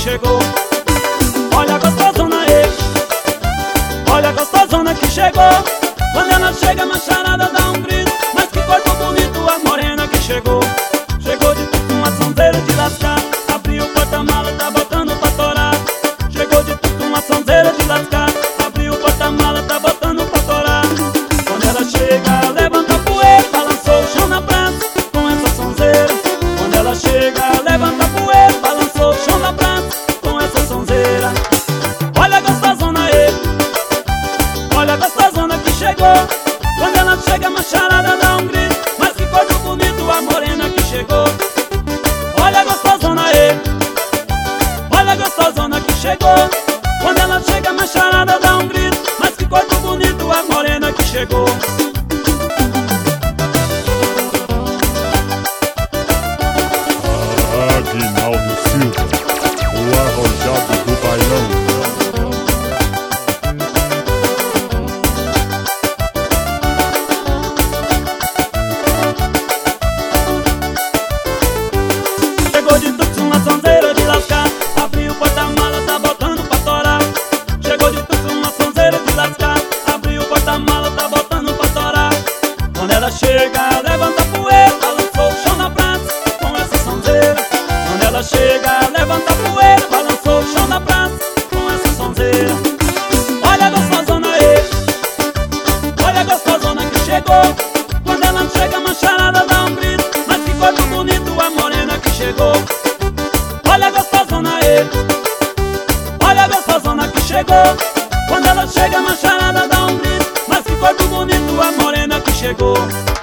chegou. Olha a gostosona aí, olha a gostosona que chegou. Quando ela chega, a macharada dá um grito. Mas que corpo bonito, a morena que chegou. Chegou de tudo, uma sonzeira de lascar. Abriu o porta-mala, tá botando pra torar. Chegou de tudo, uma sonzeira de lascar. Abriu o porta-mala, tá botando pra torar. Quando ela chega, levanta a poeira, balançou o chão na praça com essa sonzeira. Quando ela chega, levanta a poeira, balançou o chão na praça com essa sonzeira. Olha a gostosona aí, olha a gostosona que chegou. Quando ela chega, a macharada dá um grito. Mas que corpo bonito, a morena que chegou. Olha a gostosona aí, olha a gostosona que chegou. Quando ela chega, a macharada dá um grito. Mas que corpo bonito, a morena que chegou. Aguinaldo Silva, o arrojado do bailão. Chegou de tudo, uma sonzeira de lascar. Abriu o porta-mala, tá botando pra torar. Chegou de tudo, uma sonzeira de lascar. Abriu o porta-mala, tá botando pra torar. Quando ela chega, levanta a poeira, balançou o chão na praça com essa sonzeira. Quando ela chega, levanta a poeira, balançou o chão na praça com essa sonzeira. Olha a gostosona aí, olha a gostosona que chegou. Quando ela chega, a macharada dá um grito. Mas que corpo bonito, a morena que chegou. Olha a gostosona aí, olha a gostosona que chegou. Quando ela chega, a macharada dá um grito. Mas que corpo bonito, a morena que chegou.